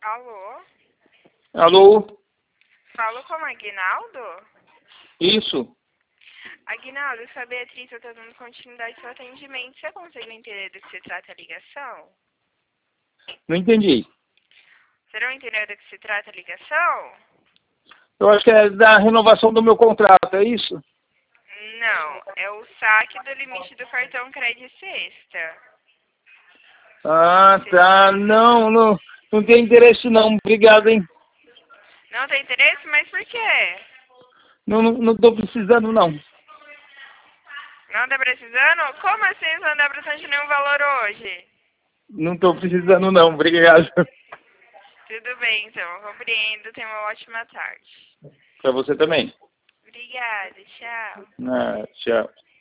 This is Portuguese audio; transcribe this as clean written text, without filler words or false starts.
Alô? Alô? Falo com o Aguinaldo? Isso? Aguinaldo, eu sou a Beatriz, eu tô dando continuidade ao seu atendimento. Você consegue entender do que se trata a ligação? Não entendi. Você não entendeu do que se trata a ligação? Eu acho que é da renovação do meu contrato, é isso? Não, é o saque do limite do cartão crédito sexta. Ah, tá. Não tem interesse não. Obrigado, hein? Não tem interesse? Mas por quê? Não tô precisando, não. Não tá precisando? Como assim você não tá precisando de nenhum valor hoje? Não tô precisando, não. Obrigado. Tudo bem, então. Eu compreendo. Tenha uma ótima tarde. Pra você também. Obrigada. Tchau. Ah, tchau.